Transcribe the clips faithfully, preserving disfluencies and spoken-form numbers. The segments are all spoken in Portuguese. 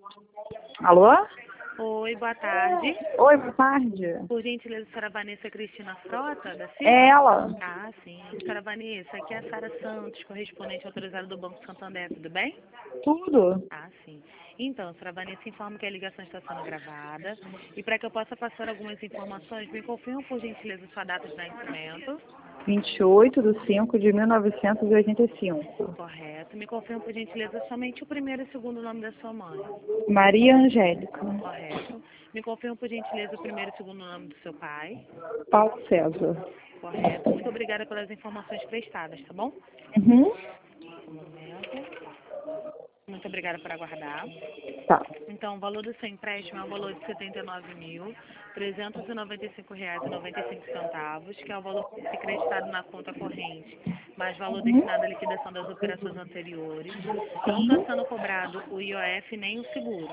Alô? Oi, boa tarde. Oi, boa tarde. Por gentileza, a senhora Vanessa Cristina Frota, da Silva? É ela? Ah, sim. Senhora Vanessa, aqui é a Sara Santos, correspondente autorizada do Banco Santander, tudo bem? Tudo? Ah, sim. Então, senhora Vanessa, informa que a ligação está sendo gravada. E para que eu possa passar algumas informações, me confirma, por gentileza, sua data de nascimento. vinte e oito de cinco de mil novecentos e oitenta e cinco. Correto. Me confirma, por gentileza, somente o primeiro e segundo nome da sua mãe. Maria Angélica. Correto. Me confirma, por gentileza, o primeiro e segundo nome do seu pai. Paulo César. Correto. Muito obrigada pelas informações prestadas, tá bom? Uhum. Um momento. Muito obrigada por aguardar. Tá. Então, o valor do seu empréstimo é o valor de setenta e nove mil, trezentos e noventa e cinco reais e noventa e cinco centavos, que é o valor acreditado na conta corrente, mais valor Uhum. destinado à liquidação das operações anteriores. Não está Sim. sendo cobrado o I O F nem o seguro.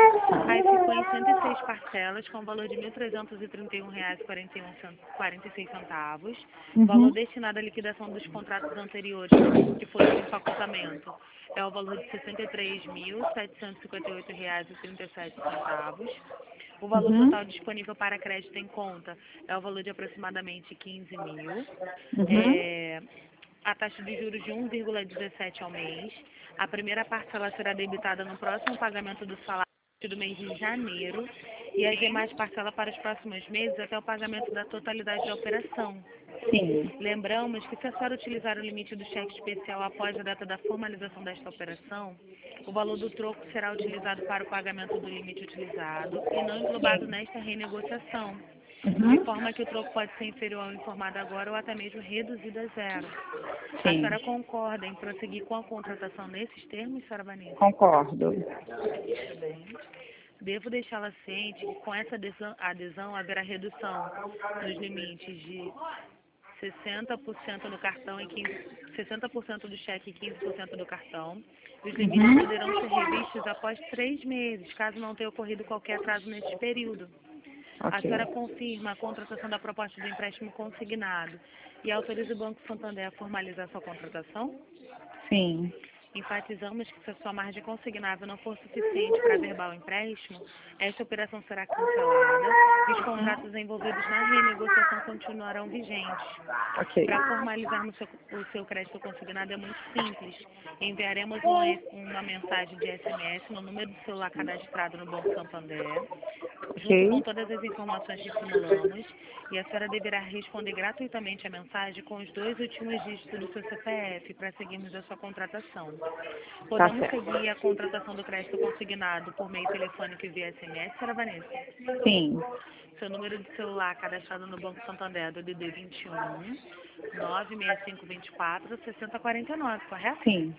Aí ficou em cento e seis parcelas, com o valor de mil trezentos e trinta e um reais e quarenta e seis centavos, valor Uhum. destinado à liquidação dos contratos anteriores, que foi o empacotamento, é o valor de sessenta e três mil, setecentos e cinquenta e oito reais e trinta e sete centavos. O valor Uhum. total disponível para crédito em conta é o valor de aproximadamente quinze mil. Uhum. É, a taxa de juros de um vírgula dezessete ao mês. A primeira parcela será debitada no próximo pagamento do salário do mês de janeiro e as demais parcelas para os próximos meses até o pagamento da totalidade da operação. Sim. Lembramos que se a senhora utilizar o limite do cheque especial após a data da formalização desta operação, o valor do troco será utilizado para o pagamento do limite utilizado e não englobado Sim. nesta renegociação, de Uhum. forma que o troco pode ser inferior ao informado agora ou até mesmo reduzido a zero. A Sim. senhora concorda em prosseguir com a contratação nesses termos, senhora Vanessa? Concordo. Muito bem. Devo deixá-la ciente que com essa adesão, adesão haverá redução nos limites de sessenta por cento no cartão e quinze, sessenta por cento do cheque e quinze por cento do cartão. Os limites Uhum. poderão ser revistos após três meses, caso não tenha ocorrido qualquer atraso nesse período. A Ok. senhora confirma a contratação da proposta do empréstimo consignado e autoriza o Banco Santander a formalizar sua contratação? Sim. Enfatizamos que se a sua margem consignável não for suficiente para averbar o empréstimo, esta operação será cancelada e os contratos envolvidos na renegociação continuarão vigentes. Ok. Para formalizarmos seu- o seu crédito consignado é muito simples. Enviaremos um e- uma mensagem de S M S no número do celular cadastrado no Banco Santander, junto com Ok. todas as informações que simulamos, e a senhora deverá responder gratuitamente a mensagem com os dois últimos dígitos do seu C P F para seguirmos a sua contratação. Tá Podemos certo. seguir a contratação do crédito consignado por meio telefônico e via S M S, senhora Vanessa? Sim. Seu número de celular cadastrado no Banco Santander é do D D vinte e um, nove seis cinco dois quatro, seis zero quatro nove, correto? Sim.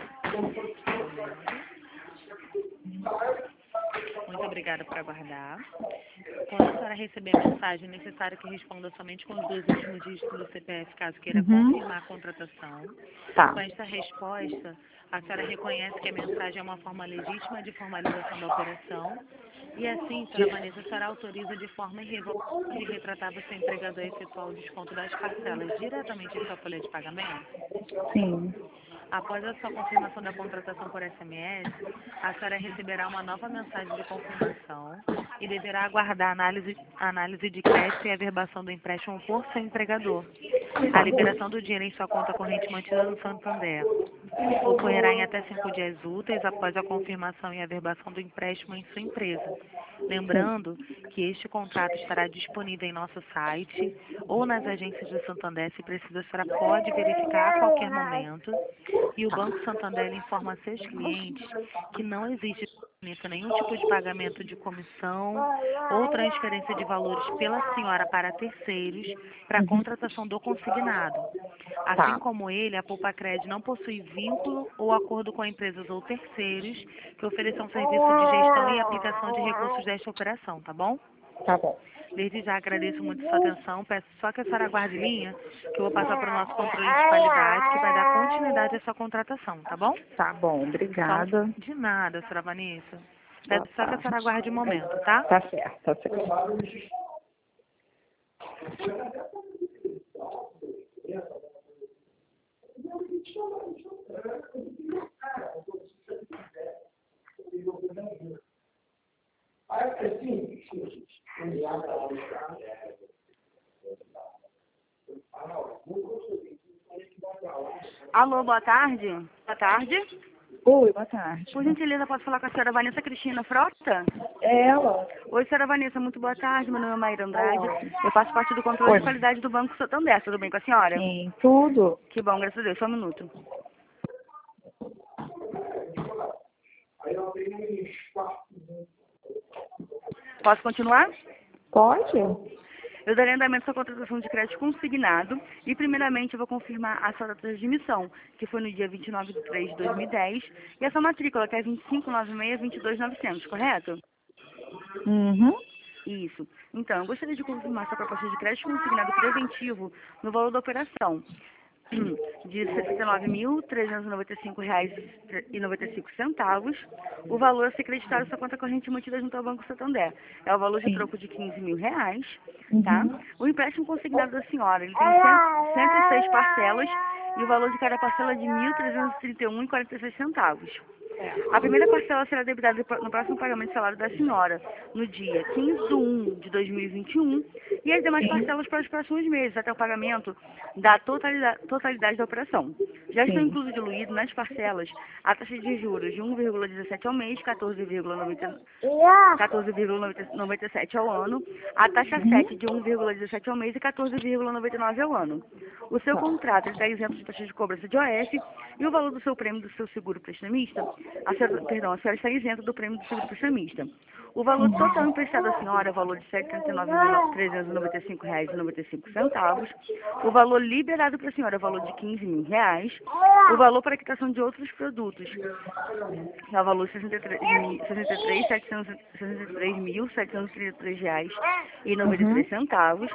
Muito obrigada por aguardar. Quando a senhora receber a mensagem, é necessário que responda somente com os dois últimos dígitos do C P F, caso queira Uhum. confirmar a contratação. Tá. Com esta resposta, a senhora reconhece que a mensagem é uma forma legítima de formalização da operação e assim, senhora Vanessa, a senhora autoriza de forma irrevogável e retratável seu empregador a efetuar o desconto das parcelas diretamente em sua folha de pagamento? Sim. Após a sua confirmação da contratação por S M S, a senhora receberá uma nova mensagem de confirmação e deverá aguardar a análise, a análise de crédito e averbação do empréstimo por seu empregador. A liberação do dinheiro em sua conta corrente mantida no Santander ocorrerá em até cinco dias úteis após a confirmação e averbação do empréstimo em sua empresa. Sim. Lembrando que este contrato estará disponível em nosso site ou nas agências do Santander, se precisa, a senhora pode verificar a qualquer momento. E o Banco Santander informa a seus clientes que não existe nenhum tipo de pagamento de comissão ou transferência de valores pela senhora para terceiros para a Uhum. contratação do consignado. Assim Tá. como ele, a Poupa Cred não possui vínculo ou acordo com empresas ou terceiros que ofereçam serviço de gestão e aplicação de recursos desta operação, tá bom? Tá bom. Desde já agradeço muito sua atenção. Peço só que a senhora aguarde linha, que eu vou passar para o nosso controle de qualidade, que vai dar continuidade à sua contratação, tá bom? Tá bom. Só um- Obrigada. de nada, senhora Vanessa. Boa Peço só que a tarde. senhora aguarde um momento, tá? Tá certo, tá certo. Alô, boa tarde. Boa tarde. Oi, boa tarde. Por gentileza, posso falar com a senhora Vanessa Cristina Frota? É ela. Oi, senhora Vanessa, muito boa tarde. Meu nome é Maíra Andrade. Eu faço parte do controle Oi. de qualidade do Banco Santander. Tudo bem com a senhora? Sim, tudo. Que bom, graças a Deus. Só um minuto. Posso continuar? Pode? Eu darei andamento à sua contratação de crédito consignado e, primeiramente, eu vou confirmar a sua data de emissão, que foi no dia vinte e nove de três de dois mil e dez, e a sua matrícula, que é vinte e cinco noventa e seis, vinte e dois novecentos, correto? Uhum. Isso. Então, eu gostaria de confirmar sua proposta de crédito consignado preventivo no valor da operação de sessenta e nove mil, trezentos e noventa e cinco reais e noventa e cinco centavos. O valor a ser creditado à sua conta corrente mantida junto ao Banco Santander é o valor de Sim. troco de quinze mil reais, tá? Uhum. O empréstimo consignado da senhora, ele tem cem, cento e seis parcelas e o valor de cada parcela é de mil trezentos e trinta e um reais e quarenta e seis centavos. A primeira parcela será debitada no próximo pagamento de salário da senhora, no dia quinze de um de dois mil e vinte e um, e as demais Sim. parcelas para os próximos meses, até o pagamento da totalidade, totalidade da operação. Já estão Sim. incluso diluído nas parcelas a taxa de juros de um vírgula dezessete ao mês, quatorze vírgula noventa e sete ao ano, a taxa Uhum. sete de um vírgula dezessete ao mês e quatorze vírgula noventa e nove ao ano. O seu Tá. contrato está isento de taxa de cobrança de O F e o valor do seu prêmio do seu seguro prestamista, a senhora, perdão, a senhora está isenta do prêmio do seguro prestamista. O valor total emprestado à senhora é o valor de setecentos e trinta e nove mil trezentos e noventa e cinco reais e noventa e cinco centavos. O valor liberado para a senhora é o valor de quinze mil reais. O valor para a quitação de outros produtos é o valor de sessenta e três mil setecentos e trinta e três reais e noventa e três Uhum. centavos.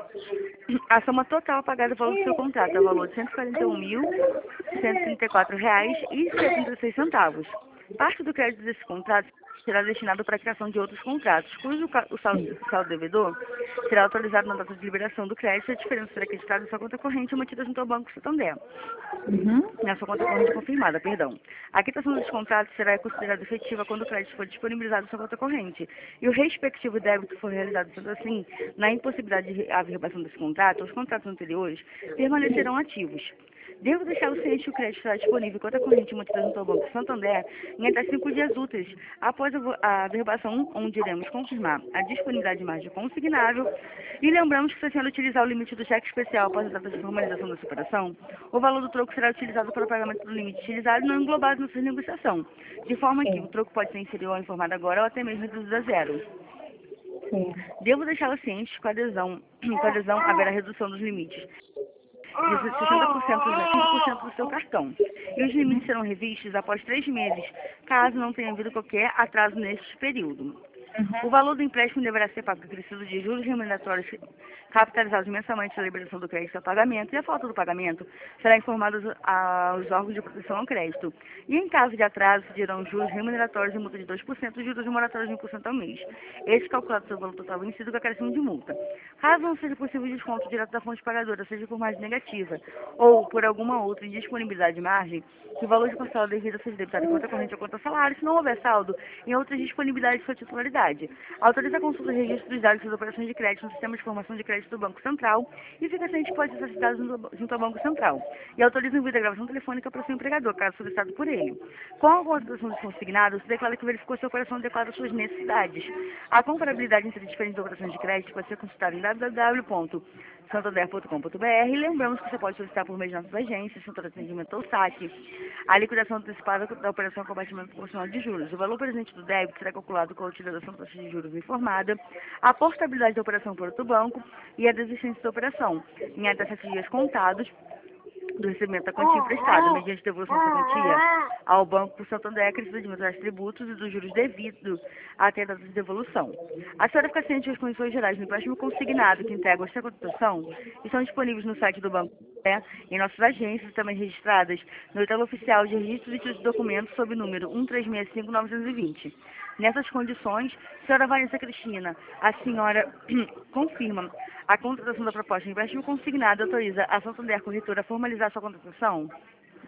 A soma total pagada pelo seu contrato é o valor de cento e quarenta e um mil cento e trinta e quatro reais e setenta e seis centavos. Parte do crédito desse contrato será destinado para a criação de outros contratos, cujo ca- o saldo, o saldo devedor será autorizado na data de liberação do crédito e a diferença será acreditada em sua conta corrente mantida junto ao Banco Santander. Uhum. Na sua conta corrente confirmada, perdão. A quitação dos contratos será considerada efetiva quando o crédito for disponibilizado em sua conta corrente e o respectivo débito for realizado, sendo assim, na impossibilidade de averbação desse contrato, os contratos anteriores permanecerão ativos. Devo deixar o ciente que o crédito estará disponível em conta corrente mantida junto ao Banco Santander em até cinco dias úteis após a vo- a averbação, onde iremos confirmar a disponibilidade de margem consignável. E lembramos que, se a senhora utilizar o limite do cheque especial após a data de formalização da operação, o valor do troco será utilizado para o pagamento do limite utilizado e não englobado na sua negociação, de forma que o Sim. troco pode ser inserido ou informado agora ou até mesmo reduzido a zero. Sim. Devo deixá-la ciente que com a adesão, com a adesão haverá redução dos limites de sessenta por cento a cinco por cento do seu cartão. E os limites serão revistos após três meses, caso não tenha havido qualquer atraso neste período. O valor do empréstimo deverá ser pago acrescido de juros remuneratórios capitalizados mensalmente na liberação do crédito a pagamento, e a falta do pagamento será informada aos aos órgãos de proteção ao crédito. E em caso de atraso, dirão juros remuneratórios de multa de dois por cento e juros moratórios de um por cento ao mês. Este calculado sobre o valor total vencido com acréscimo de multa. Caso não seja possível o desconto direto da fonte pagadora, seja por margem negativa ou por alguma outra indisponibilidade de margem, que o valor de parcela devida seja debitado em conta corrente ou conta salário, se não houver saldo em outras disponibilidades de sua titularidade. Autoriza a consulta e registro dos dados das operações de crédito no sistema de informação de crédito do Banco Central e fica ciente que pode ser solicitado junto junto ao Banco Central. E autoriza o envio da gravação telefônica para o seu empregador, caso solicitado por ele. Com a contratação de consignado, se declara que verificou se a operação adequada às suas necessidades. A comparabilidade entre diferentes operações de crédito pode ser consultada em w w w ponto santander ponto com ponto b r. Lembramos que você pode solicitar por meio de nossas agências, Centro de Atendimento ou saque, a liquidação antecipada da operação com abatimento proporcional de juros. O valor presente do débito será calculado com a utilização da taxa de juros informada, a portabilidade da operação por outro banco e a desistência da operação, em até sete dias contados do recebimento da quantia emprestada, mediante devolução dessa quantia ao Banco por Santander, acrescido de meus tributos e dos juros devidos até a data de devolução. A senhora fica ciente que as condições gerais do empréstimo consignado que integram esta contratação estão disponíveis no site do Banco Santander, em nossas agências, também registradas no Edital Oficial de Registro de Títulos de Documentos, sob o número um três seis cinco nove dois zero. Nessas condições, senhora Vanessa Cristina, a senhora confirma a contratação da proposta de empréstimo consignado e autoriza a Santander Corretora a formalizar sua contratação?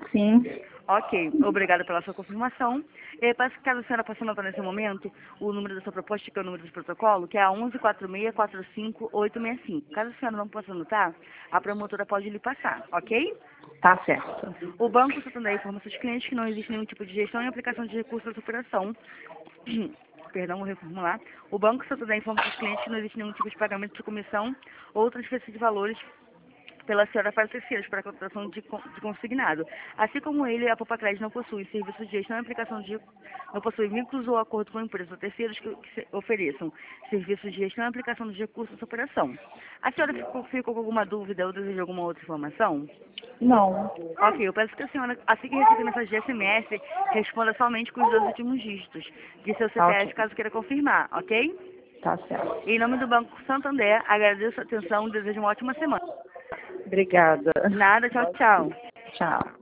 Sim. Ok, obrigada pela sua confirmação. E parece que caso a senhora possa anotar nesse momento o número da sua proposta, que é o número do protocolo, que é a onze quatro seis quatro cinco oito seis cinco. Caso a senhora não possa anotar, a promotora pode lhe passar, ok? Tá certo. O Banco Santander informa seus clientes que não existe nenhum tipo de gestão e aplicação de recursos da operação. Perdão, vou reformular. O Banco Santander informa seus clientes que não existe nenhum tipo de pagamento de comissão ou transferência de valores pela senhora para terceiros para a contratação de, con- de consignado. Assim como ele, a Popacred não possui serviços de gestão e aplicação de... não possui vínculos ou acordo com empresas ou terceiros que, que se- ofereçam serviços de gestão e aplicação de recursos dessa operação. A senhora ficou, ficou com alguma dúvida ou deseja alguma outra informação? Não. Ok, eu peço que a senhora, assim que receber mensagem de S M S, responda somente com os dois últimos dígitos de seu Tá C P F, ok. caso queira confirmar, ok? Tá certo. Em nome do Banco Santander, agradeço a atenção e desejo uma ótima semana. Obrigada. Nada, tchau, tchau. Tchau.